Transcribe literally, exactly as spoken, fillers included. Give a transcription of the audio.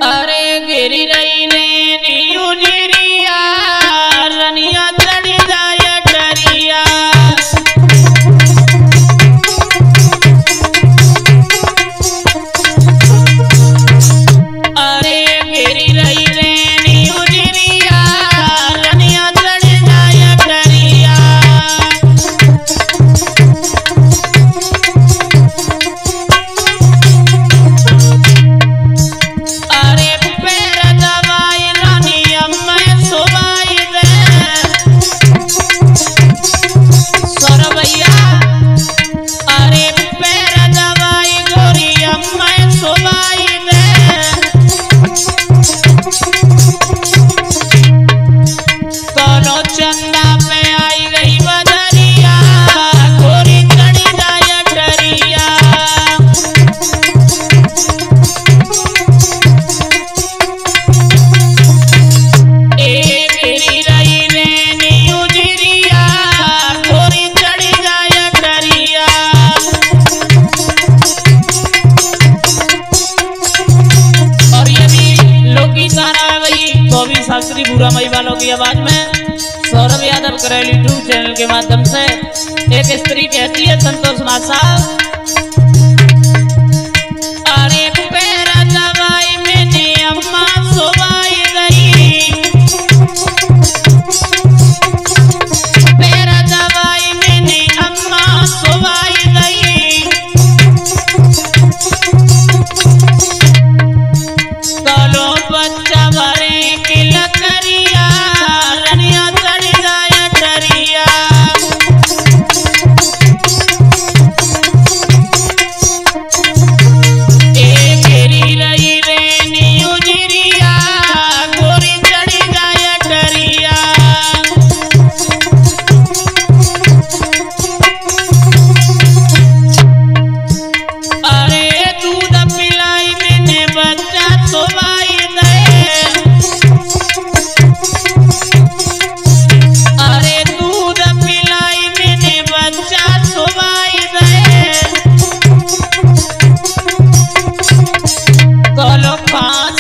अरे गिरी रही ने नीयू जिरिया रनिया चढ़ी जाए डरिया अरे गिरी रही ने नीयू जिरिया रनिया चढ़ी जाए डरिया शास्त्री बुरा मई वालों की आवाज में सौरभ यादव करेल यूट्यूब चैनल के माध्यम से एक स्त्री कहती है संतोष मासा अरे पैरा दवाई मैंने अम्मा सोवाई गई पैरा दवाई मैंने अम्मा सोवाई गई चलो बच्चा भरे लकड़िया रनिया चढ़ जाए डरिया ए घेरी रही रे नीयू जिरिया गोरी चढ़ जाए डरिया अरे दूध पिलाई मैंने बच्चा सोवाई दे पाँच